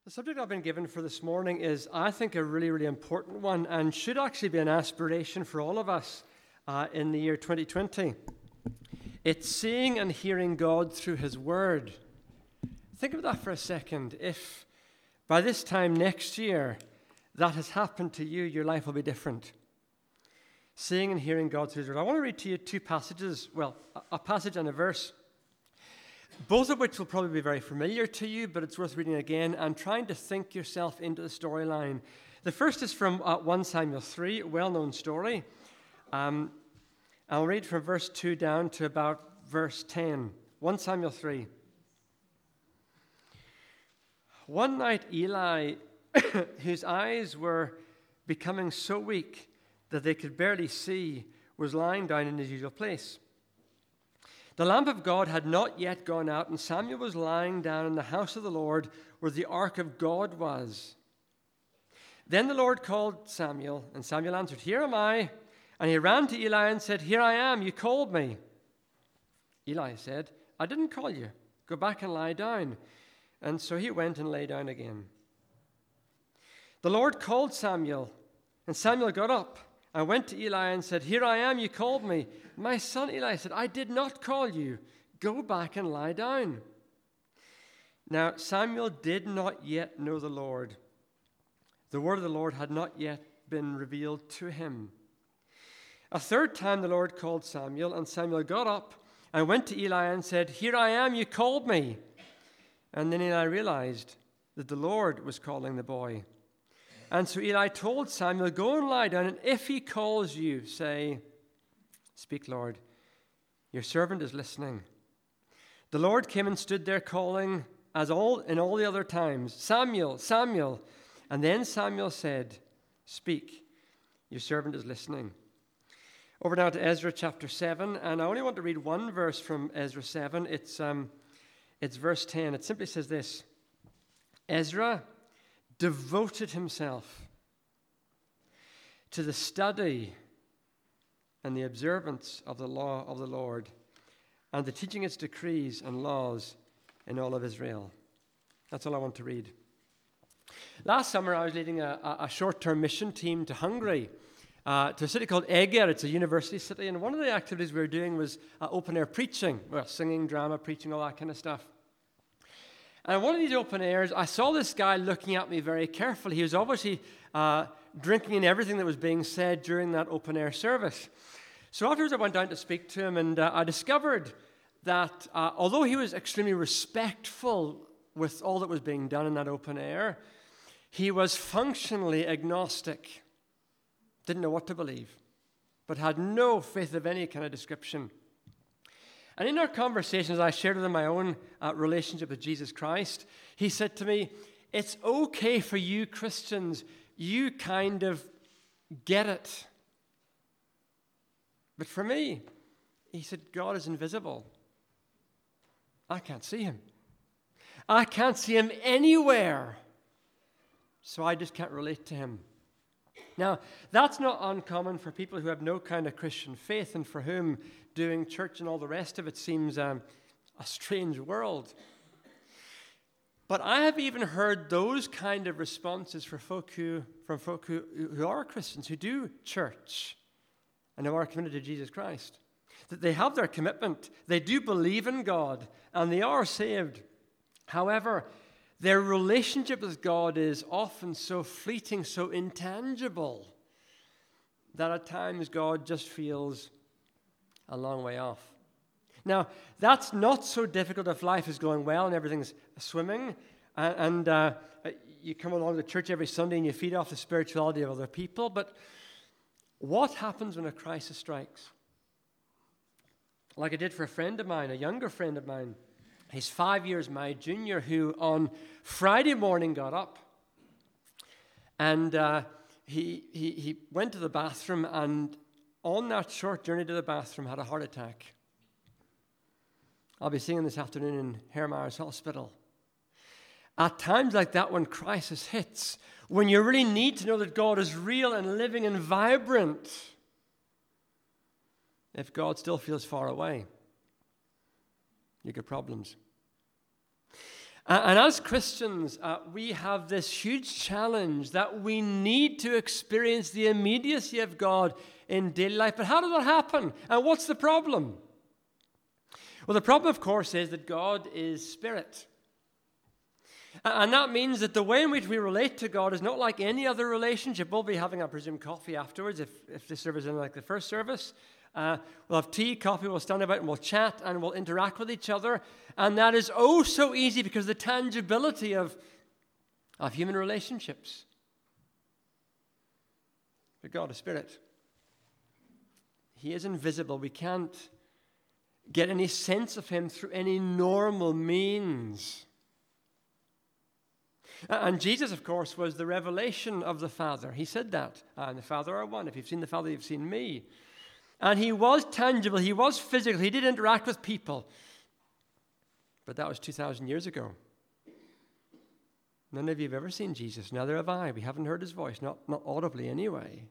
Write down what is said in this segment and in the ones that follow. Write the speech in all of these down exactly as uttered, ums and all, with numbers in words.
The subject I've been given for this morning is, I think, a really, really important one and should actually be an aspiration for all of us uh, in the year twenty twenty. It's seeing and hearing God through His Word. Think of that for a second. If by this time next year that has happened to you, your life will be different. Seeing and hearing God through His Word. I want to read to you two passages, well, a passage and a verse, both of which will probably be very familiar to you, but it's worth reading again and trying to think yourself into the storyline. The first is from uh, First Samuel three, a well-known story. Um, I'll read from verse two down to about verse ten. First Samuel three. One night Eli, whose eyes were becoming so weak that they could barely see, was lying down in his usual place. The lamp of God had not yet gone out, and Samuel was lying down in the house of the Lord where the ark of God was. Then the Lord called Samuel, and Samuel answered, "Here am I." And he ran to Eli and said, "Here I am, you called me." Eli said, "I didn't call you. Go back and lie down." And so he went and lay down again. The Lord called Samuel, and Samuel got up. I went to Eli and said, "Here I am, you called me." "My son," Eli said, "I did not call you. Go back and lie down." Now Samuel did not yet know the Lord. The word of the Lord had not yet been revealed to him. A third time the Lord called Samuel, and Samuel got up and went to Eli and said, "Here I am, you called me." And then Eli realized that the Lord was calling the boy. And so Eli told Samuel, "Go and lie down, and if he calls you, say, 'Speak, Lord, your servant is listening.'" The Lord came and stood there calling, as all in all the other times, "Samuel, Samuel." And then Samuel said, "Speak, your servant is listening." Over now to Ezra chapter seven, and I only want to read one verse from Ezra seven. It's, um, it's verse ten. It simply says this: Ezra devoted himself to the study and the observance of the law of the Lord and the teaching its decrees and laws in all of Israel. That's all I want to read. Last summer, I was leading a, a short-term mission team to Hungary, uh, to a city called Eger. It's a university city, and one of the activities we were doing was uh, open-air preaching, well, singing, drama, preaching, all that kind of stuff. And one of these open airs, I saw this guy looking at me very carefully. He was obviously uh, drinking in everything that was being said during that open air service. So afterwards I went down to speak to him, and uh, I discovered that uh, although he was extremely respectful with all that was being done in that open air, he was functionally agnostic. Didn't know what to believe, but had no faith of any kind of description. And in our conversations, I shared with him my own uh, relationship with Jesus Christ. He said to me, "It's okay for you Christians, you kind of get it. But for me," he said, "God is invisible. I can't see him. I can't see him anywhere. So I just can't relate to him." Now, that's not uncommon for people who have no kind of Christian faith and for whom doing church and all the rest of it seems um, a strange world. But I have even heard those kind of responses for folk who, from folk who, who are Christians, who do church and who are committed to Jesus Christ. That they have their commitment, they do believe in God, and they are saved. However, their relationship with God is often so fleeting, so intangible, that at times God just feels a long way off. Now, that's not so difficult if life is going well and everything's swimming, and, and uh, you come along to church every Sunday and you feed off the spirituality of other people. But what happens when a crisis strikes? Like I did for a friend of mine, a younger friend of mine. He's five years my junior, who on Friday morning got up and uh, he, he, he went to the bathroom, and on that short journey to the bathroom had a heart attack. I'll be seeing him this afternoon in Hermars Hospital. At times like that, when crisis hits, when you really need to know that God is real and living and vibrant, if God still feels far away, you get problems. Uh, and as Christians, uh, we have this huge challenge that we need to experience the immediacy of God in daily life. But how does that happen? And what's the problem? Well, the problem, of course, is that God is spirit. And that means that the way in which we relate to God is not like any other relationship. We'll be having, I presume, coffee afterwards if, if this service isn't like the first service. Uh, we'll have tea, coffee, we'll stand about and we'll chat and we'll interact with each other. And that is oh so easy because of the tangibility of, of human relationships. But God is spirit. He is invisible. We can't get any sense of him through any normal means. And Jesus, of course, was the revelation of the Father. He said that. I and the Father are one. If you've seen the Father, you've seen me. And he was tangible. He was physical. He did interact with people. But that was two thousand years ago. None of you have ever seen Jesus. Neither have I. We haven't heard his voice, not, not audibly anyway.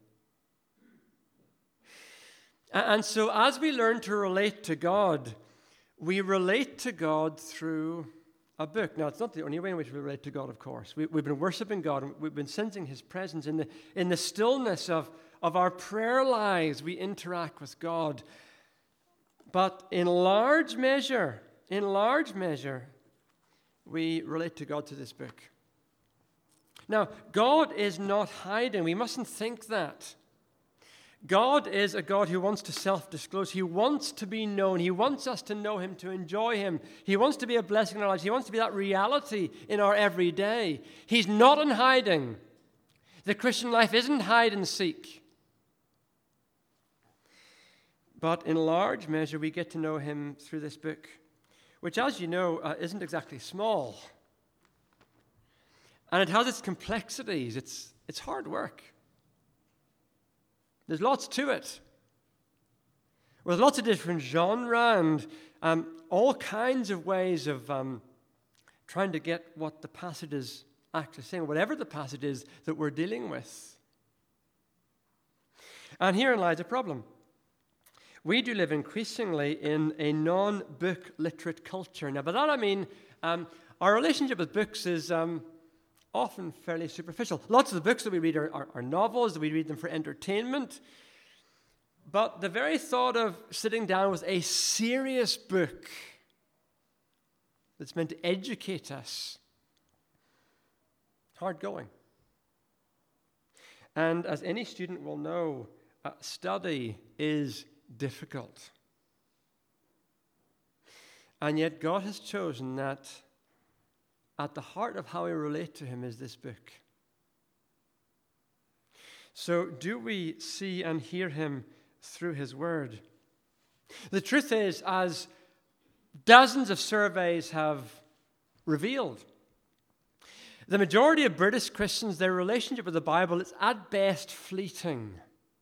And so as we learn to relate to God, we relate to God through a book. Now, it's not the only way in which we relate to God, of course. We, we've been worshiping God, and we've been sensing his presence. In the, in the stillness of, of our prayer lives, we interact with God. But in large measure, in large measure, we relate to God through this book. Now, God is not hiding. We mustn't think that. God is a God who wants to self-disclose. He wants to be known. He wants us to know him, to enjoy him. He wants to be a blessing in our lives. He wants to be that reality in our everyday. He's not in hiding. The Christian life isn't hide and seek. But in large measure, we get to know him through this book, which, as you know, uh, isn't exactly small. And it has its complexities. It's, it's hard work. There's lots to it. With lots of different genre and um, all kinds of ways of um, trying to get what the passage is actually saying, whatever the passage is that we're dealing with. And herein lies a problem. We do live increasingly in a non-book literate culture. Now, by that I mean um, our relationship with books is um, often fairly superficial. Lots of the books that we read are, are, are novels, that we read them for entertainment. But the very thought of sitting down with a serious book that's meant to educate us, hard going. And as any student will know, uh, study is difficult. And yet God has chosen that at the heart of how we relate to him is this book. So do we see and hear him through his word? The truth is, as dozens of surveys have revealed, the majority of British Christians, their relationship with the Bible is at best fleeting.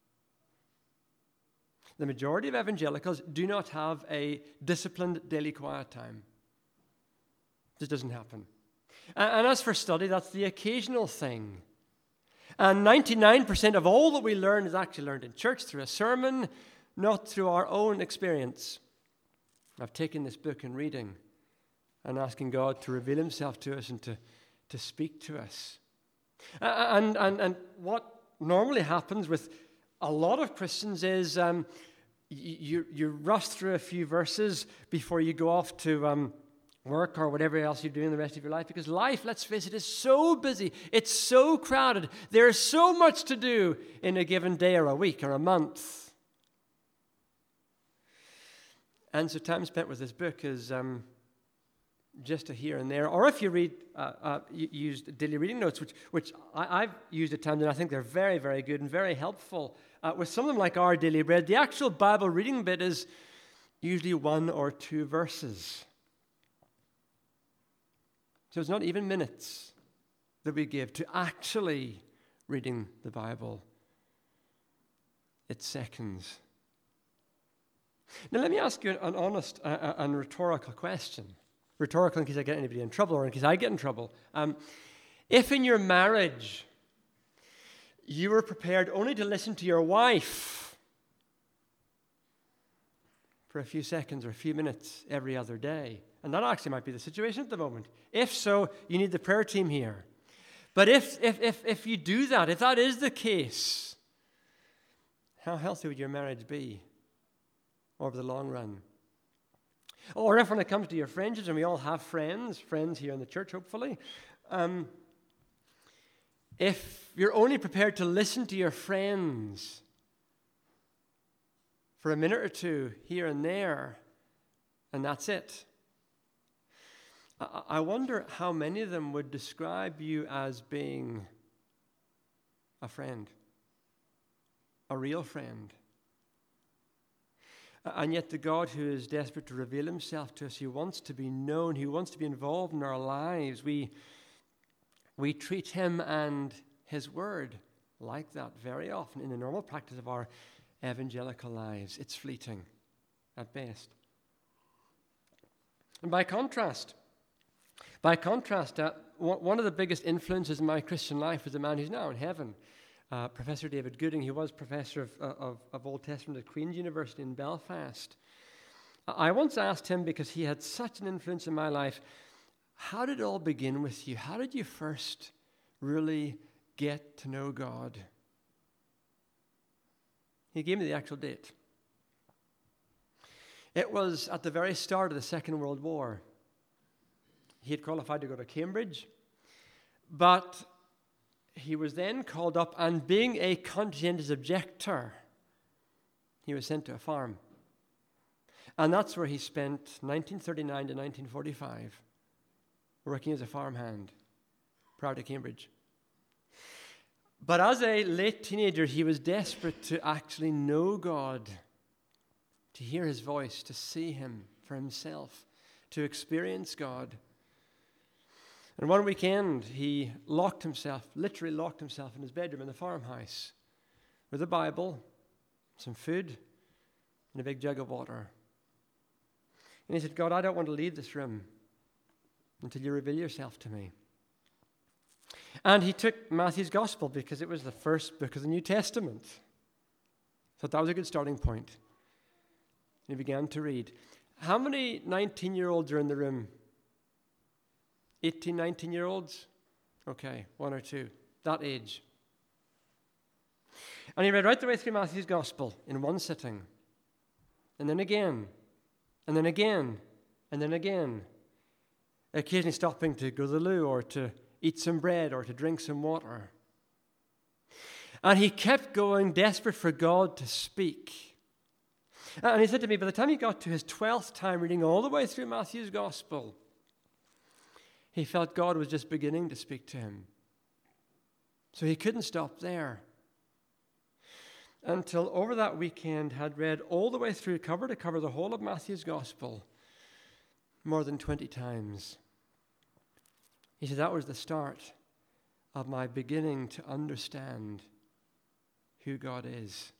The majority of evangelicals do not have a disciplined daily quiet time. This doesn't happen. And as for study, that's the occasional thing. And ninety-nine percent of all that we learn is actually learned in church through a sermon, not through our own experience of taking this book and reading and asking God to reveal himself to us and to, to speak to us. And, and, and what normally happens with a lot of Christians is um, you, you rush through a few verses before you go off to Um, work or whatever else you're doing the rest of your life, because life, let's face it, is so busy. It's so crowded. There's so much to do in a given day or a week or a month. And so time spent with this book is um, just a here and there. Or if you read, uh, uh, you used daily reading notes, which which I, I've used at times, and I think they're very, very good and very helpful. Uh, with some of them like our daily bread, the actual Bible reading bit is usually one or two verses. So it's not even minutes that we give to actually reading the Bible. It's seconds. Now let me ask you an honest uh, and rhetorical question. Rhetorical in case I get anybody in trouble or in case I get in trouble. Um, if in your marriage you were prepared only to listen to your wife for a few seconds or a few minutes every other day. And that actually might be the situation at the moment. If so, you need the prayer team here. But if, if, if, if you do that, if that is the case, how healthy would your marriage be over the long run? Or if when it comes to your friendships, and we all have friends, friends here in the church, hopefully, um, if you're only prepared to listen to your friends for a minute or two here and there, and that's it, I, I wonder how many of them would describe you as being a friend, a real friend. And yet the God who is desperate to reveal himself to us, who wants to be known, who wants to be involved in our lives, we, we treat him and his word like that very often in the normal practice of our evangelical lives. It's fleeting at best. And by contrast, by contrast, uh, one of the biggest influences in my Christian life was a man who's now in heaven. Uh, Professor David Gooding, who was professor of, of, of Old Testament at Queen's University in Belfast. I once asked him, because he had such an influence in my life, how did it all begin with you? How did you first really get to know God? He gave me the actual date. It was at the very start of the Second World War. He had qualified to go to Cambridge, but he was then called up, and being a conscientious objector, he was sent to a farm. And that's where he spent nineteen thirty-nine to nineteen forty-five, working as a farmhand prior to Cambridge. But as a late teenager, he was desperate to actually know God, to hear his voice, to see him for himself, to experience God. And one weekend, he locked himself, literally locked himself in his bedroom in the farmhouse with a Bible, some food, and a big jug of water. And he said, God, I don't want to leave this room until you reveal yourself to me. And he took Matthew's Gospel because it was the first book of the New Testament. So that was a good starting point. And he began to read. How many nineteen-year-olds are in the room? eighteen, nineteen-year-olds? Okay, one or two. That age. And he read right the way through Matthew's Gospel in one sitting. And then again. And then again. And then again. Occasionally stopping to go to the loo or to eat some bread or to drink some water. And he kept going, desperate for God to speak. And he said to me, by the time he got to his twelfth time reading all the way through Matthew's Gospel, he felt God was just beginning to speak to him. So he couldn't stop there. Until over that weekend had read all the way through, cover to cover, the whole of Matthew's Gospel more than twenty times. He said, that was the start of my beginning to understand who God is.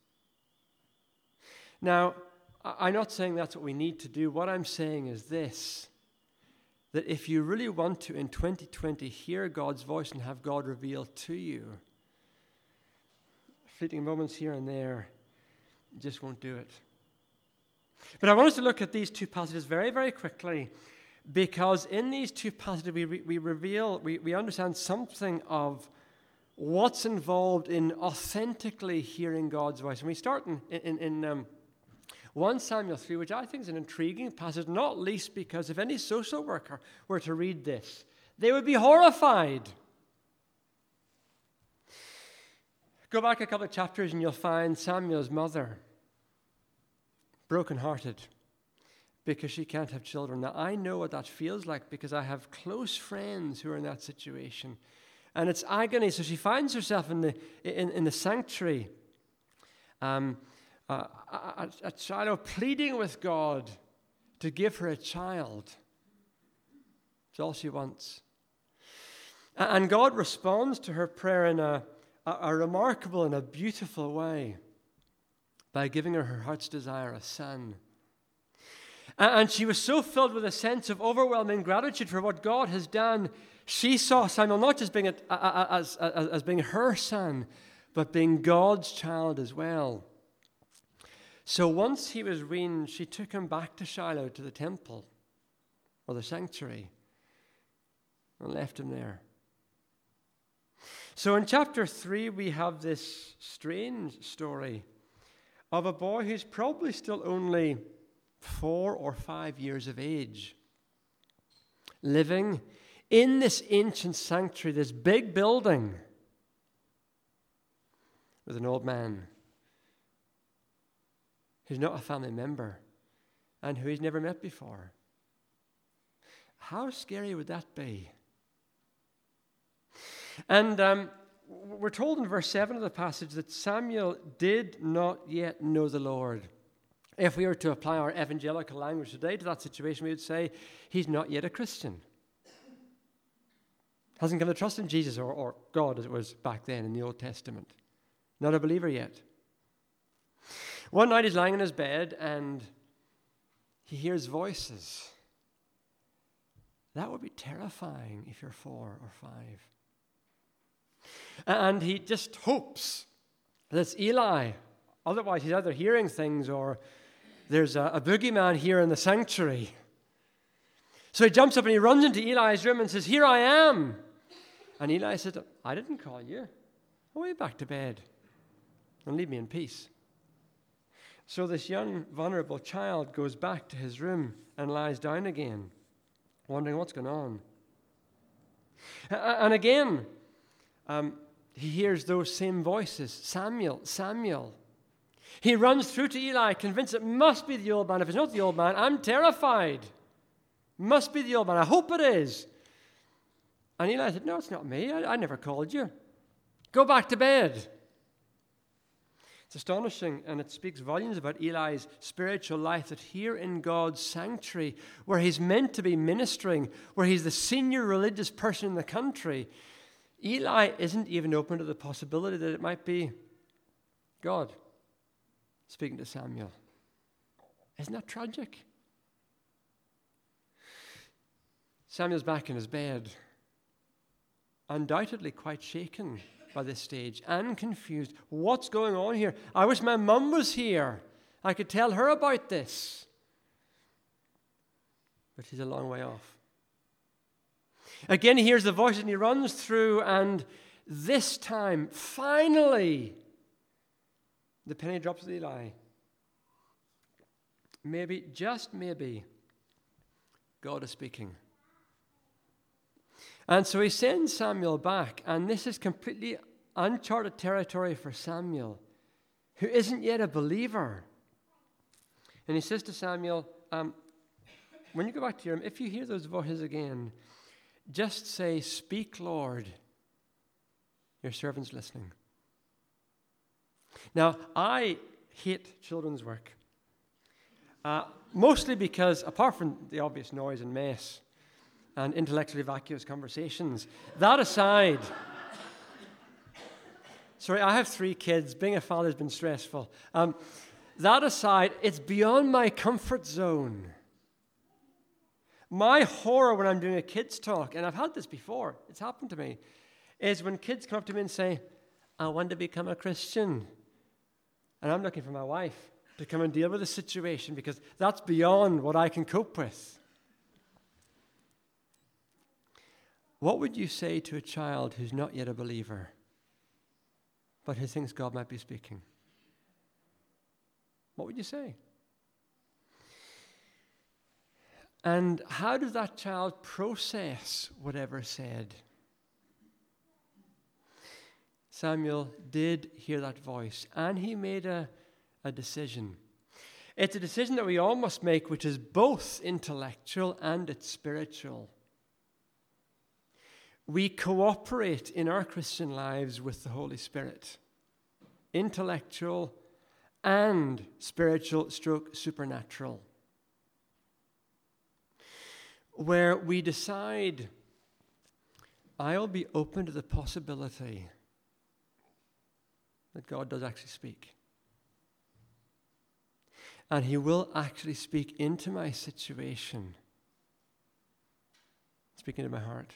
Now, I'm not saying that's what we need to do. What I'm saying is this, that if you really want to, in twenty twenty, hear God's voice and have God revealed to you, fleeting moments here and there just won't do it. But I want us to look at these two passages very, very quickly, because in these two passages we, we reveal, we, we understand something of what's involved in authentically hearing God's voice. And we start in, in, in um, First Samuel three, which I think is an intriguing passage, not least because if any social worker were to read this, they would be horrified. Go back a couple of chapters and you'll find Samuel's mother brokenhearted because she can't have children. Now, I know what that feels like because I have close friends who are in that situation. And it's agony. So she finds herself in the, in, in the sanctuary, um, uh, a, a child pleading with God to give her a child. It's all she wants. And God responds to her prayer in a, a, a remarkable and a beautiful way by giving her her heart's desire, a son. And she was so filled with a sense of overwhelming gratitude for what God has done. She saw Samuel not just being a, a, a, as, as, as being her son, but being God's child as well. So once he was weaned, she took him back to Shiloh, to the temple, or the sanctuary, and left him there. So in chapter three, we have this strange story of a boy who's probably still only four or five years of age, living in this ancient sanctuary, this big building, with an old man who's not a family member and who he's never met before. How scary would that be? And um, we're told in verse seven of the passage that Samuel did not yet know the Lord. If we were to apply our evangelical language today to that situation, we would say he's not yet a Christian. Hasn't come to trust in Jesus or, or God as it was back then in the Old Testament. Not a believer yet. One night he's lying in his bed and he hears voices. That would be terrifying if you're four or five. And he just hopes that it's Eli. Otherwise, he's either hearing things or there's a, a boogeyman here in the sanctuary. So he jumps up and he runs into Eli's room and says, "Here I am." And Eli said, "I didn't call you. Away back to bed and leave me in peace." So this young, vulnerable child goes back to his room and lies down again, wondering what's going on. And again, um, he hears those same voices, "Samuel, Samuel." He runs through to Eli, convinced it must be the old man. If it's not the old man, I'm terrified. Must be the old man. I hope it is. And Eli said, "No, it's not me. I, I never called you. Go back to bed." It's astonishing, and it speaks volumes about Eli's spiritual life, that here in God's sanctuary, where he's meant to be ministering, where he's the senior religious person in the country, Eli isn't even open to the possibility that it might be God speaking to Samuel. Isn't that tragic? Samuel's back in his bed, undoubtedly quite shaken by this stage and confused. What's going on here? I wish my mum was here. I could tell her about this. But she's a long way off. Again, he hears the voice and he runs through, and this time, finally, the penny drops with Eli. Maybe, just maybe, God is speaking. And so he sends Samuel back, and this is completely uncharted territory for Samuel, who isn't yet a believer. And he says to Samuel, um, when you go back to your room, if you hear those voices again, just say, "Speak, Lord, your servant's listening." Now, I hate children's work, uh, mostly because, apart from the obvious noise and mess, and intellectually vacuous conversations. That aside, sorry, I have three kids. Being a father has been stressful. Um, that aside, it's beyond my comfort zone. My horror when I'm doing a kids' talk, and I've had this before, it's happened to me, is when kids come up to me and say, "I want to become a Christian." And I'm looking for my wife to come and deal with the situation, because that's beyond what I can cope with. What would you say to a child who's not yet a believer, but who thinks God might be speaking? What would you say? And how does that child process whatever said? Samuel did hear that voice, and he made a, a decision. It's a decision that we all must make, which is both intellectual and it's spiritual. We cooperate in our Christian lives with the Holy Spirit, intellectual and spiritual stroke supernatural, where we decide, I'll be open to the possibility that God does actually speak. And he will actually speak into my situation, speak into my heart.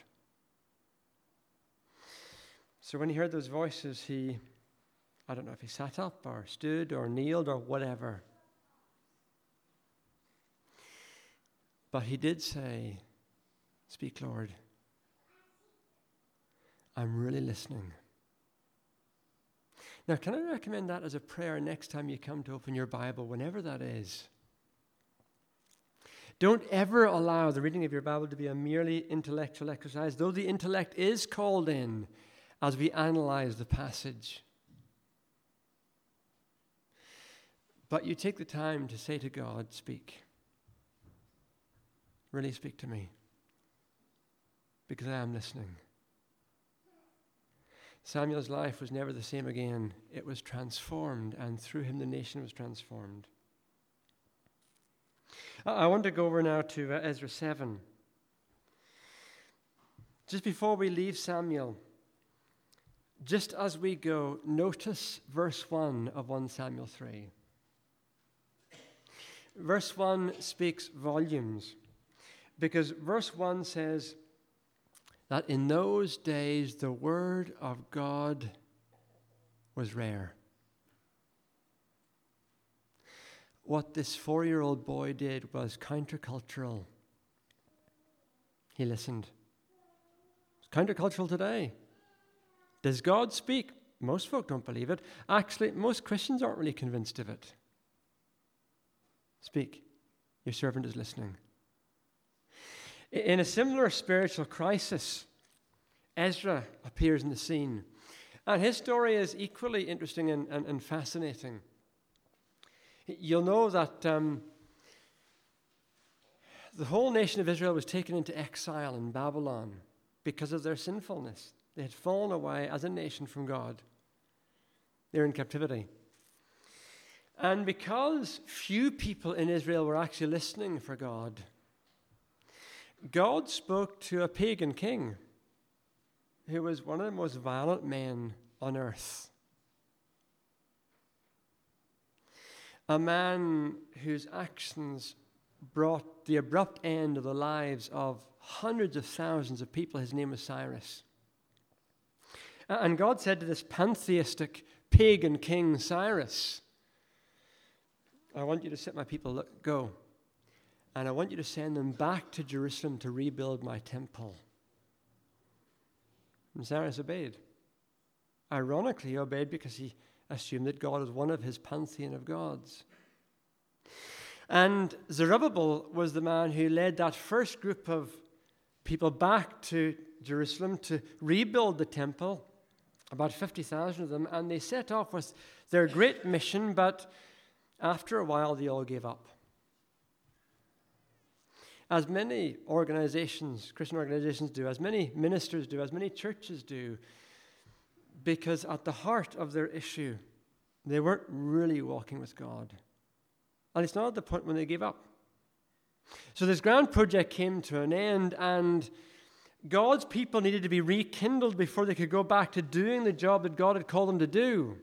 So when he heard those voices, he, I don't know if he sat up or stood or kneeled or whatever, But he did say, "Speak, Lord. I'm really listening." Now, can I recommend that as a prayer next time you come to open your Bible, whenever that is? Don't ever allow the reading of your Bible to be a merely intellectual exercise, though the intellect is called in as we analyze the passage. But you take the time to say to God, "Speak. Really speak to me, because I am listening." Samuel's life was never the same again. It was transformed, and through him the nation was transformed. I want to go over now to uh, Ezra seven. Just before we leave Samuel, just as we go, notice verse one of First Samuel three. Verse one speaks volumes, because verse one says that in those days the word of God was rare. What this four-year-old boy did was countercultural. He listened. It's countercultural today. Does God speak? Most folk don't believe it. Actually, most Christians aren't really convinced of it. Speak. Your servant is listening. In a similar spiritual crisis, Ezra appears in the scene. And his story is equally interesting and, and, and fascinating. You'll know that um, the whole nation of Israel was taken into exile in Babylon because of their sinfulness. They had fallen away as a nation from God. They're in captivity. And because few people in Israel were actually listening for God, God spoke to a pagan king who was one of the most violent men on earth. A man whose actions brought the abrupt end of the lives of hundreds of thousands of people. His name was Cyrus. And God said to this pantheistic pagan king, Cyrus, "I want you to set my people go. And I want you to send them back to Jerusalem to rebuild my temple." And Cyrus obeyed. Ironically, he obeyed because he assumed that God was one of his pantheon of gods. And Zerubbabel was the man who led that first group of people back to Jerusalem to rebuild the temple, about fifty thousand of them, and they set off with their great mission, but after a while they all gave up. As many organizations, Christian organizations do, as many ministers do, as many churches do, because at the heart of their issue, they weren't really walking with God. And it's not at the point when they gave up. So this grand project came to an end, and God's people needed to be rekindled before they could go back to doing the job that God had called them to do.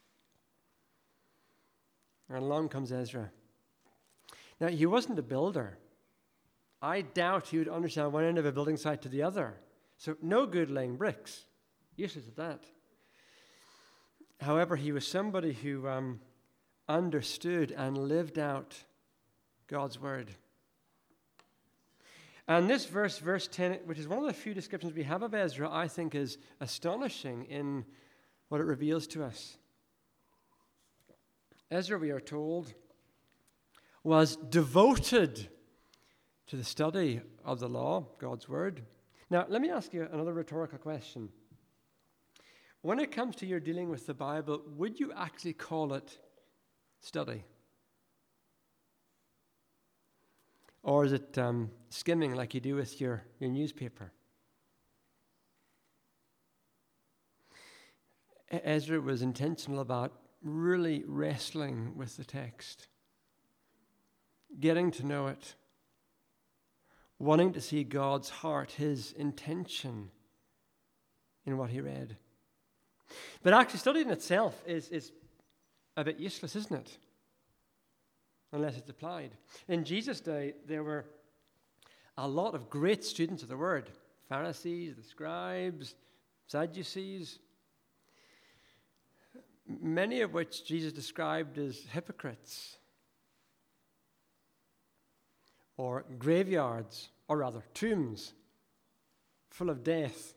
And along comes Ezra. Now, he wasn't a builder. I doubt he would understand one end of a building site to the other. So no good laying bricks. Useless at that. However, he was somebody who um, understood and lived out God's word. And this verse, verse ten, which is one of the few descriptions we have of Ezra, I think is astonishing in what it reveals to us. Ezra, we are told, was devoted to the study of the law, God's word. Now, let me ask you another rhetorical question. When it comes to your dealing with the Bible, would you actually call it study? Or is it um, skimming like you do with your, your newspaper? Ezra was intentional about really wrestling with the text, getting to know it, wanting to see God's heart, his intention in what he read. But actually studying itself is, is a bit useless, isn't it? Unless it's applied. In Jesus' day, there were a lot of great students of the word. Pharisees, the scribes, Sadducees, many of which Jesus described as hypocrites. or graveyards, or rather tombs, full of death.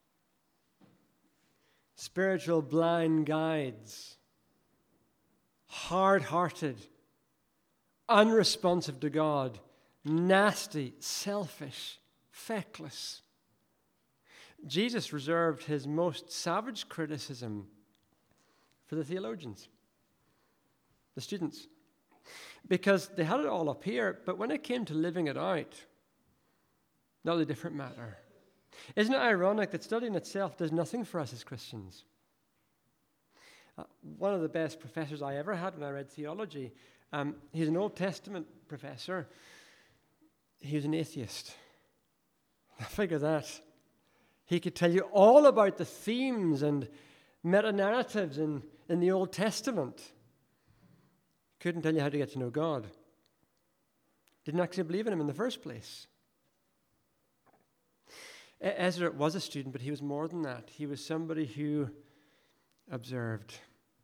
Spiritual blind guides, hard-hearted, unresponsive to God, nasty, selfish, feckless. Jesus reserved his most savage criticism for the theologians, the students, because they had it all up here, but when it came to living it out, not a different matter. Isn't it ironic that studying itself does nothing for us as Christians? Uh, one of the best professors I ever had when I read theology, um, he's an Old Testament professor. He was an atheist. Figure that. He could tell you all about the themes and meta-narratives in, in the Old Testament. Couldn't tell you how to get to know God. Didn't actually believe in him in the first place. Ezra was a student, but he was more than that. He was somebody who observed,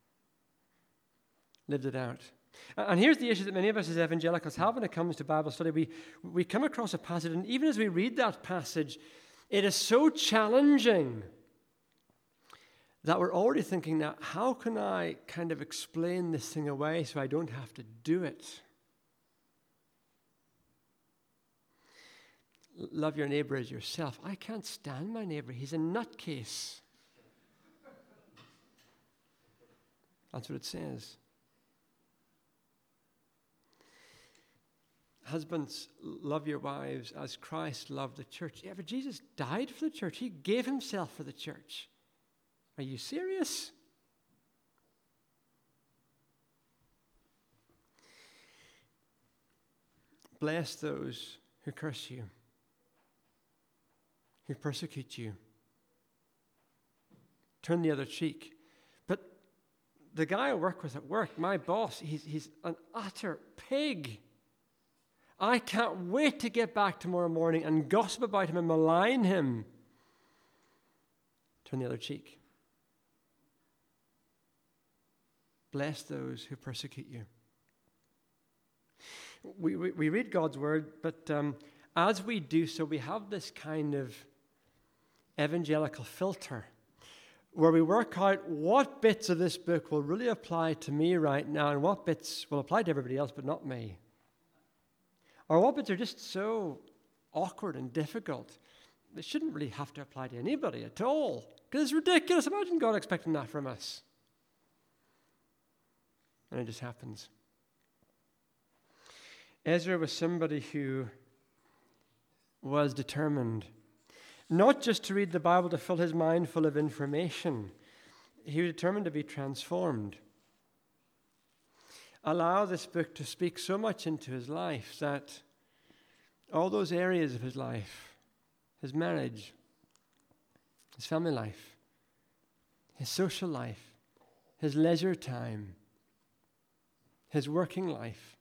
lived it out. And here's the issue that many of us as evangelicals have when it comes to Bible study. We, we come across a passage, and even as we read that passage, it is so challenging that we're already thinking, now, how can I kind of explain this thing away so I don't have to do it? Love your neighbor as yourself. I can't stand my neighbor. He's a nutcase. That's what it says. Husbands, love your wives as Christ loved the church. Yeah, but Jesus died for the church. He gave himself for the church. Are you serious? Bless those who curse you, who persecute you. Turn the other cheek. But the guy I work with at work, my boss, he's, he's an utter pig. I can't wait to get back tomorrow morning and gossip about him and malign him. Turn the other cheek. Bless those who persecute you. We, we, we read God's word, but um, as we do so, we have this kind of evangelical filter where we work out what bits of this book will really apply to me right now and what bits will apply to everybody else but not me. Or what bits are just so awkward and difficult, they shouldn't really have to apply to anybody at all. Because it's ridiculous. Imagine God expecting that from us. And it just happens. Ezra was somebody who was determined not just to read the Bible to fill his mind full of information. He was determined to be transformed. Allow this book to speak so much into his life that all those areas of his life, his marriage, his family life, his social life, his leisure time, his working life,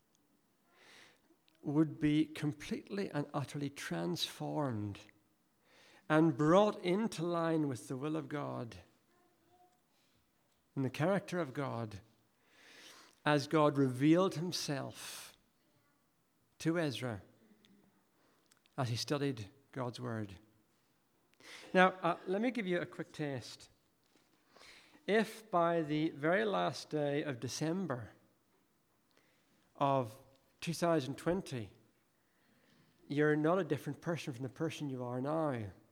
would be completely and utterly transformed and brought into line with the will of God and the character of God as God revealed himself to Ezra as he studied God's word. Now, uh, let me give you a quick test. If by the very last day of December of two thousand twenty, you're not a different person from the person you are now,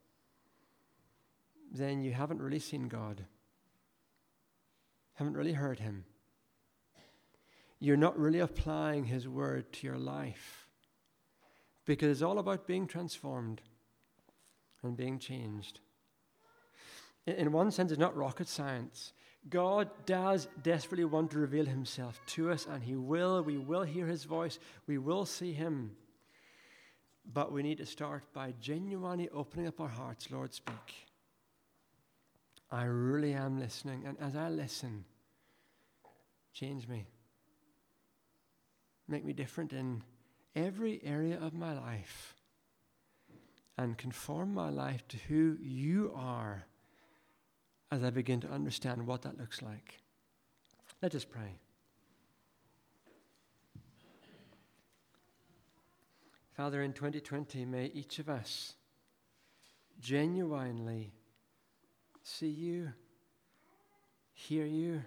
then you haven't really seen God, haven't really heard him. You're not really applying his word to your life, because it's all about being transformed and being changed. In one sense, it's not rocket science. God does desperately want to reveal himself to us, and he will. We will hear his voice. We will see him. But we need to start by genuinely opening up our hearts. Lord, speak. I really am listening, and as I listen, change me. Make me different in every area of my life and conform my life to who you are as I begin to understand what that looks like. Let us pray. Father, in twenty twenty, may each of us genuinely see you, hear you,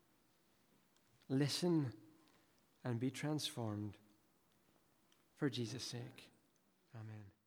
listen, and be transformed for Jesus' sake. Amen.